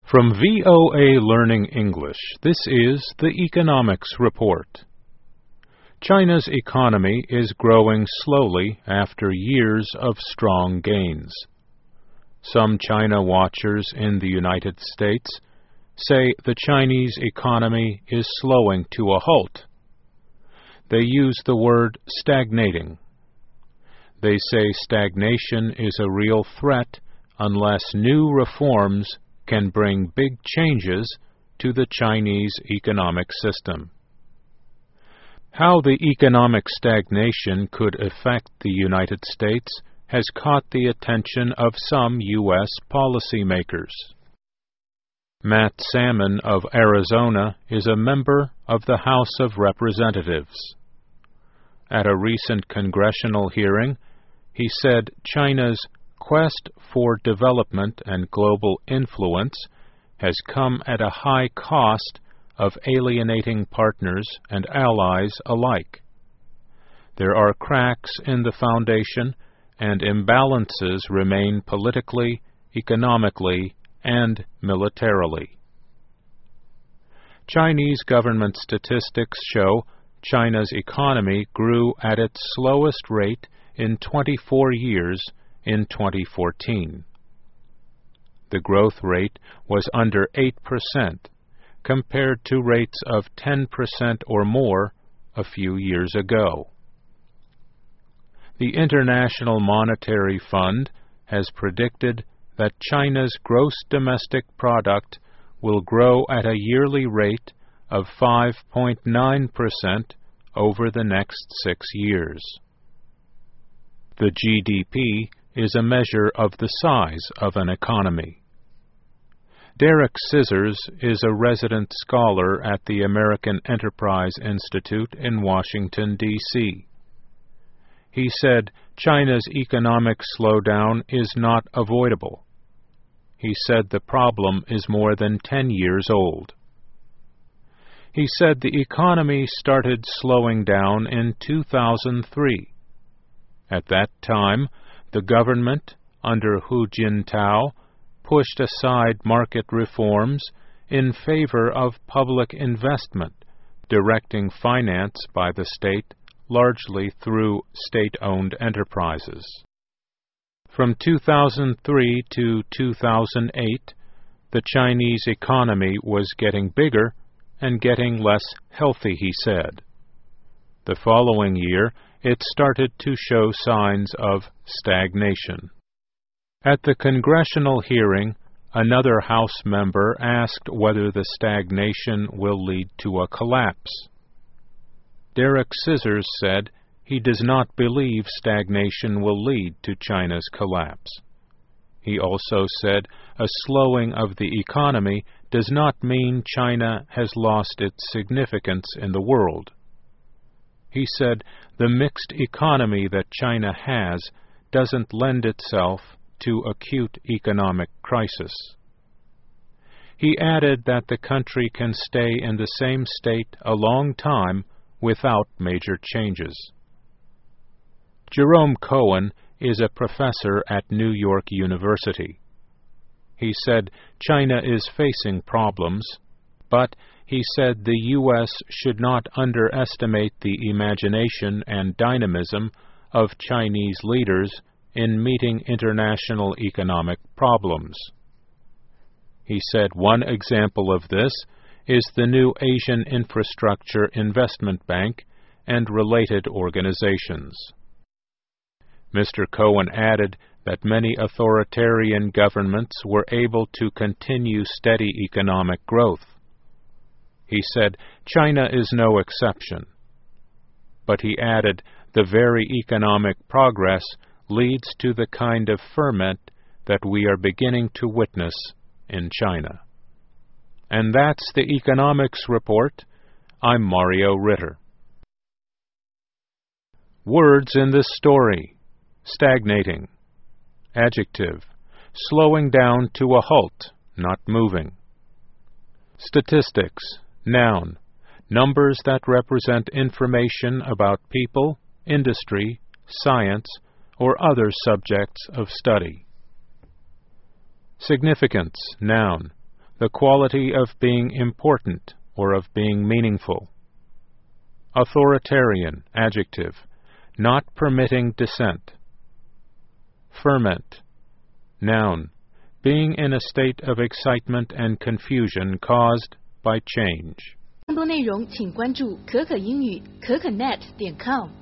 From VOA Learning English, this is the Economics Report. China's economy is growing slowly after years of strong gains. Some China watchers in the United States say the Chinese economy is slowing to a halt. They use the word stagnating. They say stagnation is a real threat unless new reforms can bring big changes to the Chinese economic system. How the economic stagnation could affect the United States has caught the attention of some U.S. policymakers. Matt Salmon of Arizona is a member of the House of Representatives. At a recent congressional hearing, he said China's quest for development and global influence has come at a high cost of alienating partners and allies alike. There are cracks in the foundation, and imbalances remain politically, economically, and militarily. Chinese government statistics show China's economy grew at its slowest rate in 24 years in 2014. The growth rate was under 8%, compared to rates of 10% or more a few years ago. The International Monetary Fund has predicted that China's gross domestic product will grow at a yearly rate of 5.9% over the next 6 years. The GDP is a measure of the size of an economy. Derek Scissors is a resident scholar at the American Enterprise Institute in Washington, D.C. He said China's economic slowdown is not avoidable. He said the problem is more than 10 years old. He said the economy started slowing down in 2003. At that time, the government, under Hu Jintao, pushed aside market reforms in favor of public investment, directing finance by the state largely through state-owned enterprises. From 2003 to 2008, the Chinese economy was getting bigger and getting less healthy, he said. The following year, it started to show signs of stagnation. At the congressional hearing, another House member asked whether the stagnation will lead to a collapse. Derek Scissors said he does not believe stagnation will lead to China's collapse. He also said a slowing of the economy does not mean China has lost its significance in the world. He said the mixed economy that China has doesn't lend itself to acute economic crisis. He added that the country can stay in the same state a long time without major changes. Jerome Cohen is a professor at New York University. He said China is facing problems, but he said the U.S. should not underestimate the imagination and dynamism of Chinese leaders in meeting international economic problems. He said one example of this is the new Asian Infrastructure Investment Bank and related organizations. Mr. Cohen added that many authoritarian governments were able to continue steady economic growth. He said China is no exception. But he added the very economic progress leads to the kind of ferment that we are beginning to witness in China. And that's the Economics Report. I'm Mario Ritter. Words in this story: stagnating. Adjective: slowing down to a halt, not moving. Statistics. Noun: numbers that represent information about people, industry, science, or other subjects of study. Significance. Noun: the quality of being important or of being meaningful. Authoritarian, adjective, not permitting dissent. Ferment, noun, being in a state of excitement and confusion caused by change. 更多内容请关注可可英语可可net.com。